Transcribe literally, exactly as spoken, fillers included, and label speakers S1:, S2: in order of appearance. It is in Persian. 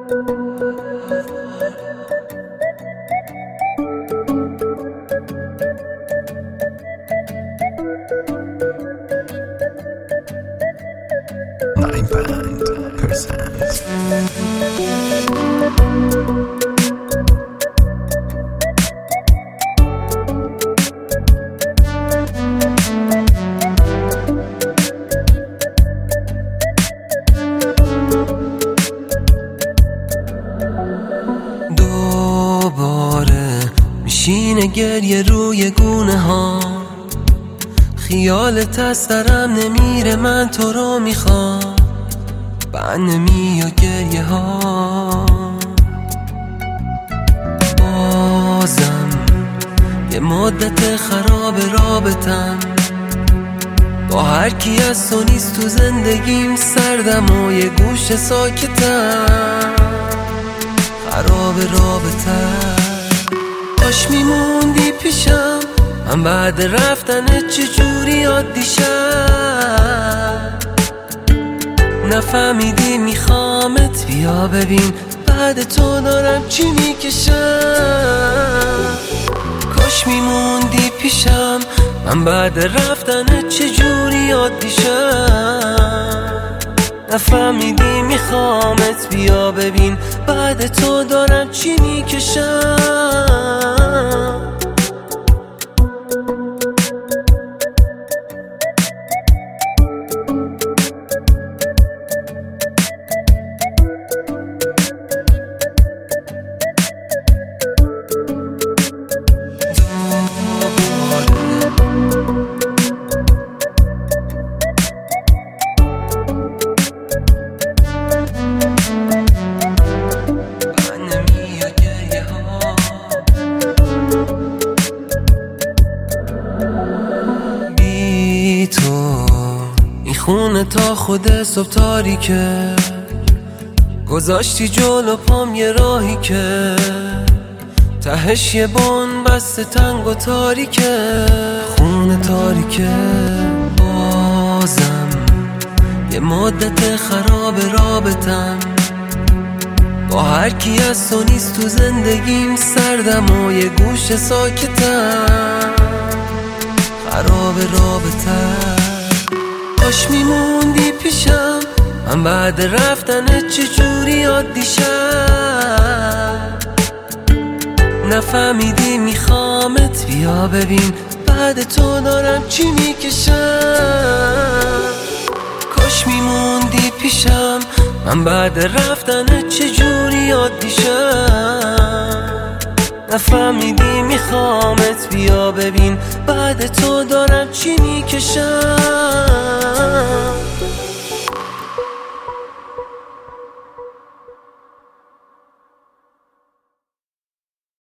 S1: My band presents
S2: دوباره میشینه گریه روی گونه ها، خیالت از سرم نمیره، من تو رو میخوام، بند نمیاد گریه ها. بازم یه مدت خراب رابطم، با هر کی از تو نیست تو زندگیم، سردم و یه گوش ساکتم، خراب رابطم. کاش میموندی پیشم، من بعد رفتنت چجوری عادی شم، نفهمیدی میخوامت، بیا ببین بعد تو دارم چی میکشم. کاش میموندی پیشم، من بعد رفتنت چجوری عادی شم، نفهمیدی میخوامت، بیا ببین بعد تو دارم چی میکشم. تو این خونه تا خود صبح تاریکه، گذاشتی جلو پام یه راهی که تهش یه بن بسته تنگ و تاریکه، خونه تاریکه. بازم یه مدت خراب رابطم، با هر کی از تو نیست تو زندگیم، سردم و یه گوش ساکتم، خراب رابطم. کاش میموندی پیشم، من بعد رفتنت چجوری عادی شم، نفهمیدی میخوامت، بیا ببین بعد تو دارم چی میکشم. کاش میموندی پیشم، من بعد رفتنت چجوری عادی شم، نفهمیدی میخوامت، بیا ببین بعد تو دارم چی میکشم.